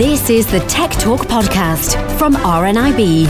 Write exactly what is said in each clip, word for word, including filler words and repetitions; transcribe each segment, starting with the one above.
This is the Tech Talk podcast from R N I B.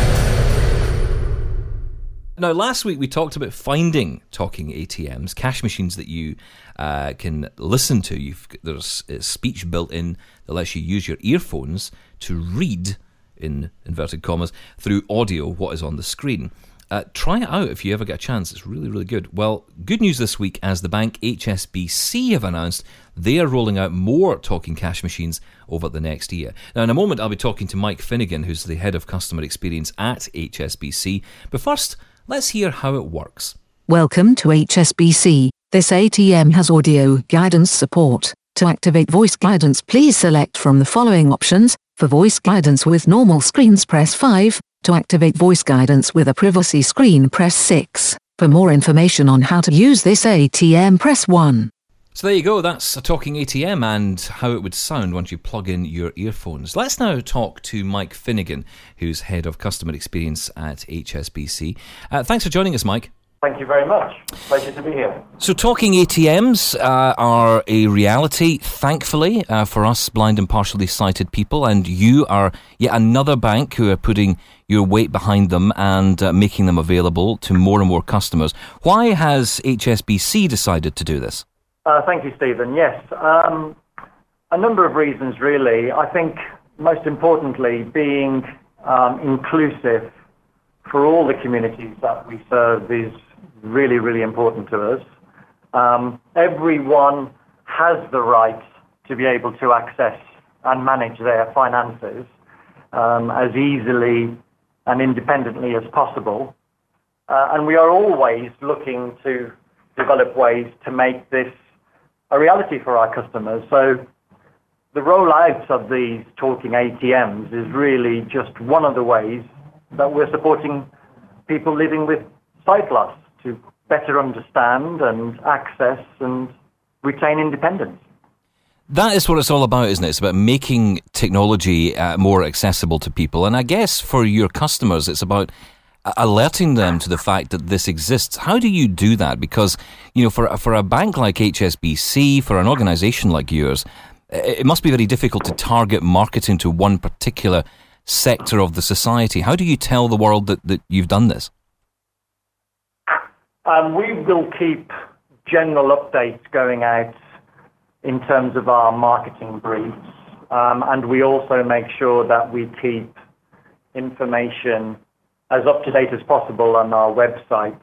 Now, last week we talked about finding talking A T Ms, cash machines that you uh, can listen to. You've, there's a speech built in that lets you use your earphones to read, in inverted commas, through audio what is on the screen. Uh, try it out if you ever get a chance. It's really, really good. Well, good news this week as the bank H S B C have announced they are rolling out more talking cash machines over the next year. Now, in a moment, I'll be talking to Mike Finnegan, who's the head of customer experience at H S B C. But first, let's hear how it works. Welcome to H S B C. This A T M has audio guidance support. To activate voice guidance, please select from the following options. For voice guidance with normal screens, press five. To activate voice guidance with a privacy screen, press six. For more information on how to use this A T M, press one. So there you go, that's a talking A T M and how it would sound once you plug in your earphones. Let's now talk to Mike Finnegan, who's Head of Customer Experience at H S B C. Uh, thanks for joining us, Mike. Thank you very much. Pleasure to be here. So talking A T Ms uh, are a reality, thankfully, uh, for us blind and partially sighted people, and you are yet another bank who are putting your weight behind them and uh, making them available to more and more customers. Why has H S B C decided to do this? Uh, thank you, Stephen. Yes, um, a number of reasons, really. I think most importantly, being um, inclusive for all the communities that we serve is really, really important to us. Um, everyone has the right to be able to access and manage their finances um, as easily and independently as possible. Uh, and we are always looking to develop ways to make this a reality for our customers. So the rollout of these talking A T Ms is really just one of the ways that we're supporting people living with sight loss to better understand and access and retain independence. That is what it's all about, isn't it? It's about making technology uh, more accessible to people. And I guess for your customers, it's about alerting them to the fact that this exists. How do you do that? Because, you know, for, for a bank like H S B C, for an organisation like yours, it must be very difficult to target marketing to one particular sector of the society. How do you tell the world that, that you've done this? Um, we will keep general updates going out in terms of our marketing briefs, um, and we also make sure that we keep information as up to date as possible on our website,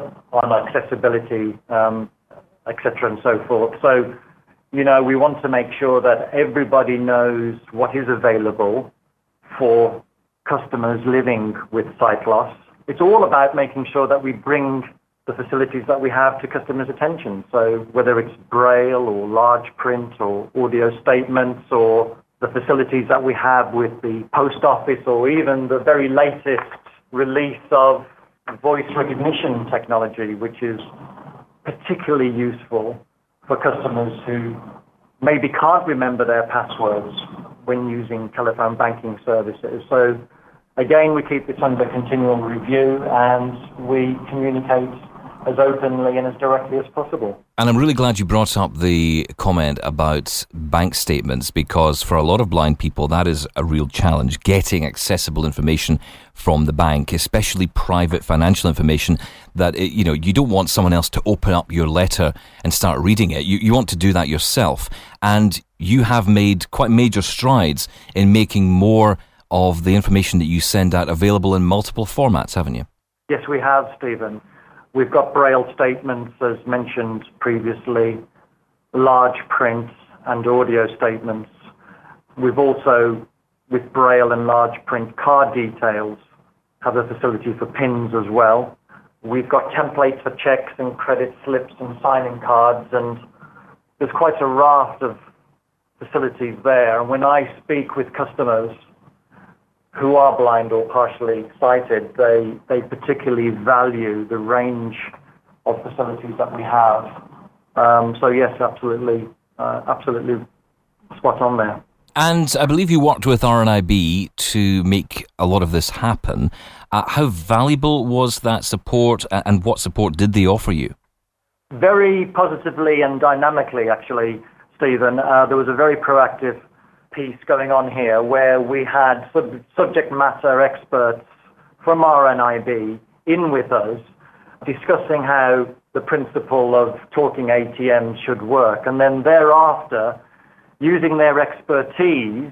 on accessibility, um, et cetera, and so forth. So, you know, we want to make sure that everybody knows what is available for customers living with sight loss. It's all about making sure that we bring the facilities that we have to customers' attention. So whether it's braille or large print or audio statements or the facilities that we have with the post office or even the very latest release of voice recognition technology, which is particularly useful for customers who maybe can't remember their passwords when using telephone banking services. So again, we keep this under continual review and we communicate as openly and as directly as possible. And I'm really glad you brought up the comment about bank statements, because for a lot of blind people, that is a real challenge, getting accessible information from the bank, especially private financial information that, it, you know, you don't want someone else to open up your letter and start reading it. You, you want to do that yourself. And you have made quite major strides in making more of the information that you send out available in multiple formats, haven't you? Yes, we have, Stephen. We've got braille statements, as mentioned previously, large print and audio statements. We've also, with braille and large print card details, have a facility for pins as well. We've got templates for checks and credit slips and signing cards, and there's quite a raft of facilities there. And when I speak with customers who are blind or partially sighted, they, they particularly value the range of facilities that we have. Um, so yes, absolutely, uh, absolutely spot on there. And I believe you worked with R N I B to make a lot of this happen. Uh, how valuable was that support, and what support did they offer you? Very positively and dynamically, actually, Stephen. Uh, there was a very proactive piece going on here where we had sub- subject matter experts from R N I B in with us discussing how the principle of talking A T Ms should work, and then thereafter using their expertise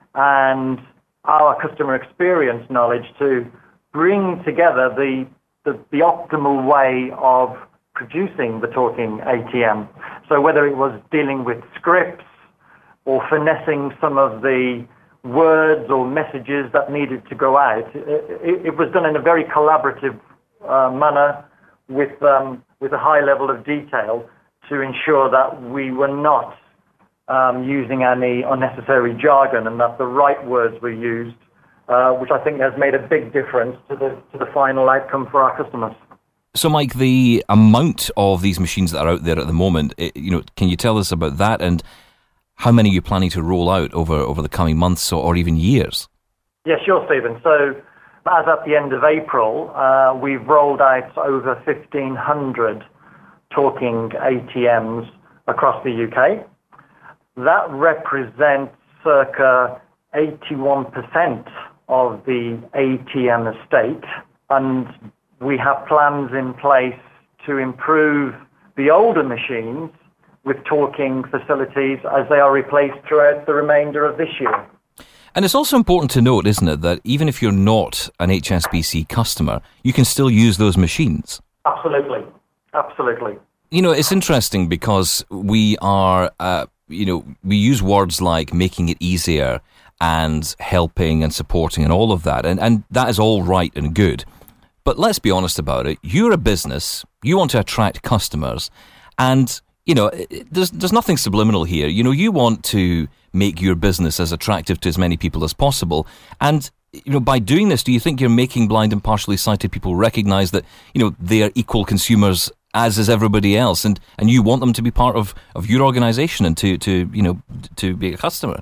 and our customer experience knowledge to bring together the, the, the optimal way of producing the talking A T M. So whether it was dealing with scripts or finessing some of the words or messages that needed to go out, it, it, it was done in a very collaborative uh, manner with, um, with a high level of detail to ensure that we were not um, using any unnecessary jargon and that the right words were used, uh, which I think has made a big difference to the, to the final outcome for our customers. So, Mike, the amount of these machines that are out there at the moment, it, you know, can you tell us about that, and how many are you planning to roll out over, over the coming months or, or even years? Yeah, sure, Stephen. So, as at the end of April, uh, we've rolled out over fifteen hundred talking A T Ms across the U K. That represents circa eighty-one percent of the A T M estate, and we have plans in place to improve the older machines with talking facilities as they are replaced throughout the remainder of this year. And it's also important to note, isn't it, that even if you're not an H S B C customer, you can still use those machines. Absolutely. Absolutely. You know, it's interesting because we are, uh, you know, we use words like making it easier and helping and supporting and all of that. And, and that is all right and good. But let's be honest about it. You're a business. You want to attract customers. And, you know, there's there's nothing subliminal here. You know, you want to make your business as attractive to as many people as possible. And, you know, by doing this, do you think you're making blind and partially sighted people recognize that, you know, they are equal consumers as is everybody else, and, and you want them to be part of, of your organization and to, to, you know, to be a customer?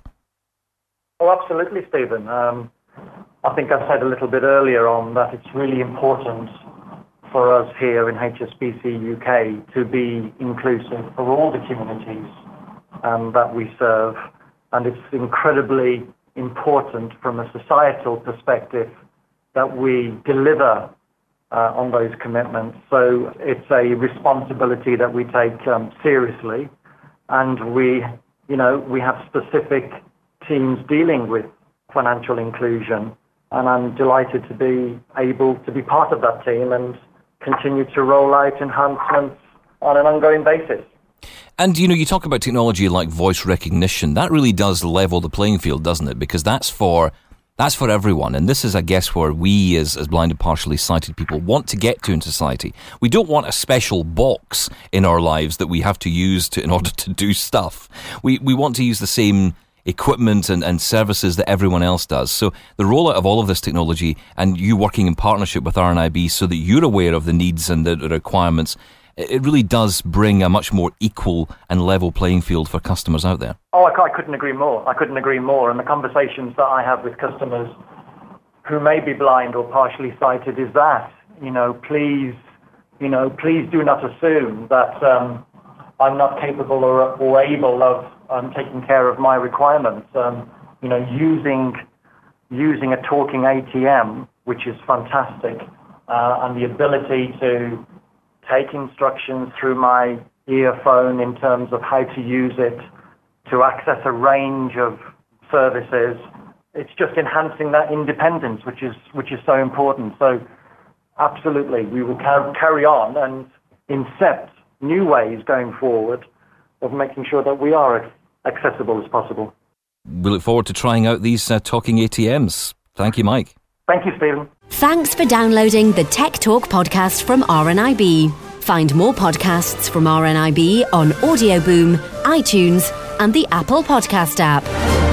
Oh, absolutely, Stephen. Um, I think I said a little bit earlier on that it's really important for us here in H S B C U K to be inclusive for all the communities um, that we serve, and it's incredibly important from a societal perspective that we deliver uh, on those commitments. So it's a responsibility that we take um, seriously, and we, you know, we have specific teams dealing with financial inclusion, and I'm delighted to be able to be part of that team and continue to roll out enhancements on an ongoing basis. And, you know, you talk about technology like voice recognition. That really does level the playing field, doesn't it? Because that's for that's for everyone. And this is, I guess, where we as, as blind and partially sighted people want to get to in society. We don't want a special box in our lives that we have to use to in order to do stuff. We we want to use the same equipment and, and services that everyone else does. So the rollout of all of this technology and you working in partnership with R N I B so that you're aware of the needs and the requirements, it really does bring a much more equal and level playing field for customers out there. Oh, I, I couldn't agree more. I couldn't agree more. And the conversations that I have with customers who may be blind or partially sighted is that, you know, please, you know, please do not assume that um, I'm not capable or, or able of um, taking care of my requirements. Um, you know, using using a talking A T M, which is fantastic, uh, and the ability to take instructions through my earphone in terms of how to use it to access a range of services. It's just enhancing that independence, which is which is so important. So absolutely, we will car- carry on and incept new ways going forward of making sure that we are as accessible as possible. We look forward to trying out these uh, talking A T Ms. Thank you, Mike. Thank you, Stephen. Thanks for downloading the Tech Talk podcast from R N I B. Find more podcasts from R N I B on Audio Boom, iTunes, and the Apple Podcast app.